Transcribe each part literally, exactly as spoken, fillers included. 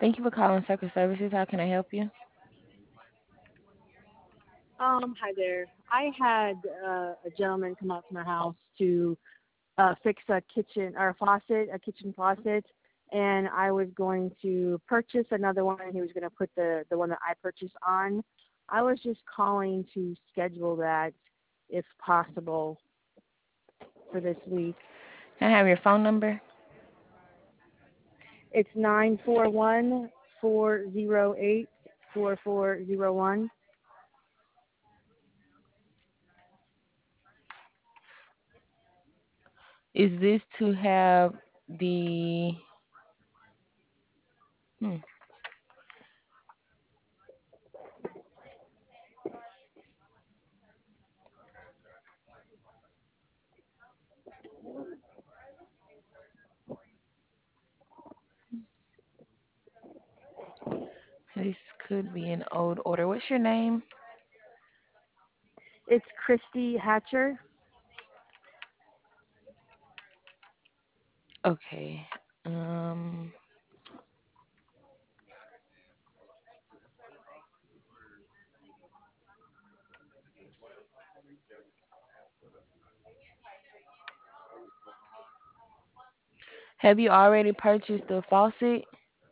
Thank you for calling Circle Services. How can I help you? Um, hi there. I had uh, a gentleman come out to my house to uh, fix a kitchen or a faucet, a kitchen faucet, and I was going to purchase another one. And he was going to put the the one that I purchased on. I was just calling to schedule that, if possible, for this week. Can I have your phone number? It's nine four one four zero eight four four zero one. Is this to have the hmm, this could be an old order. What's your name? It's Christy Hatcher. Okay. Um, have you already purchased the faucet?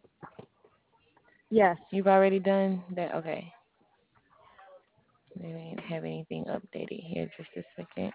Yes. You've already done that. Okay. They didn't have anything updated here. Just a second.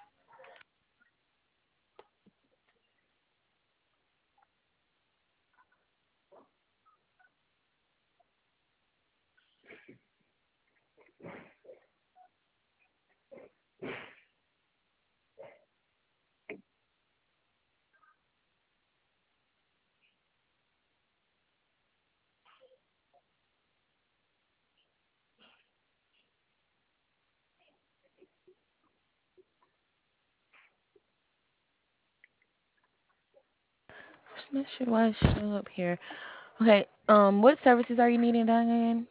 I'm not sure why it's showing up here. Okay. Um, what services are you needing done again?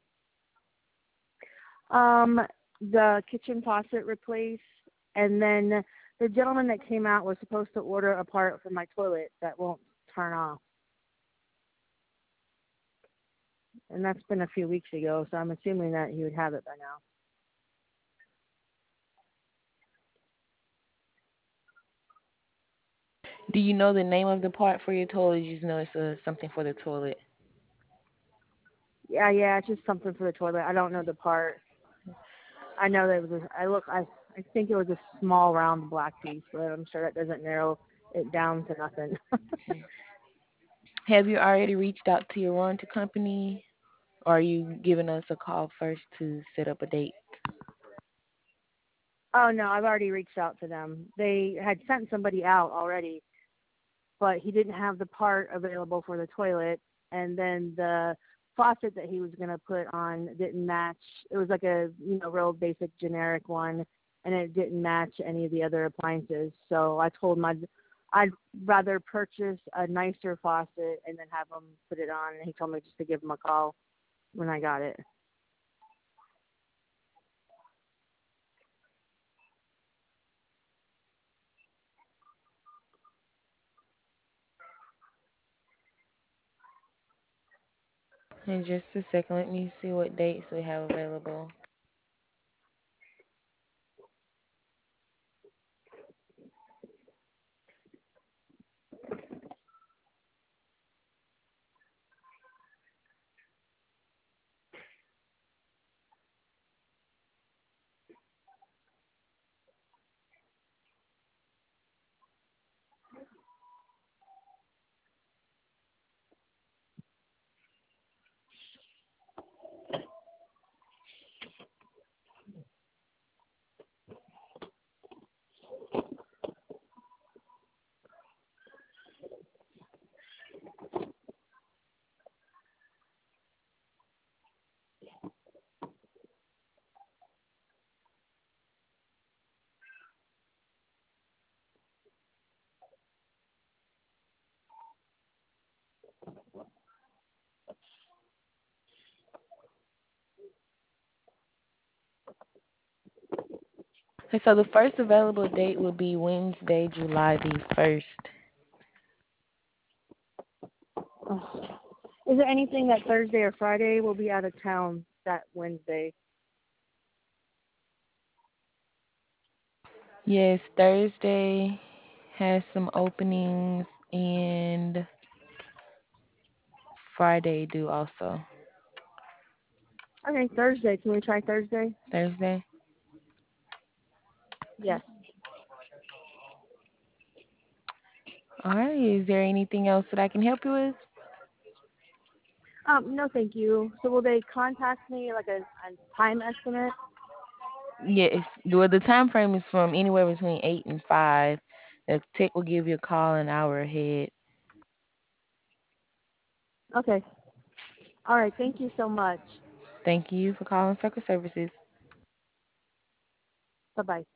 Um, the kitchen faucet replaced, and then the gentleman that came out was supposed to order a part for my toilet that won't turn off, and that's been a few weeks ago. So I'm assuming that he would have it by now. Do you know the name of the part for your toilet? You just know it's uh, something for the toilet. Yeah, yeah, it's just something for the toilet. I don't know the part. I know that it was. A, I look. I I think it was a small round black piece, but I'm sure that doesn't narrow it down to nothing. Have you already reached out to your warranty company? Or are you giving us a call first to set up a date? Oh no, I've already reached out to them. They had sent somebody out already, but he didn't have the part available for the toilet, and then the faucet that he was going to put on didn't match. It was like a, you know, real basic generic one, and it didn't match any of the other appliances. So I told him I'd, I'd rather purchase a nicer faucet and then have him put it on, and he told me just to give him a call when I got it. In just a second, let me see what dates we have available. Okay, so the first available date will be Wednesday, July the first. Oh. Is there anything that Thursday or Friday will be out of town that Wednesday? Yes, Thursday has some openings and Friday do also. Okay, Thursday. Can we try Thursday? Thursday. Yes. All right. Is there anything else that I can help you with? Um, no, thank you. So will they contact me like a, a time estimate? Yes. Well, the time frame is from anywhere between eight and five. The tech will give you a call an hour ahead. Okay. All right. Thank you so much. Thank you for calling Circle Services. Bye bye.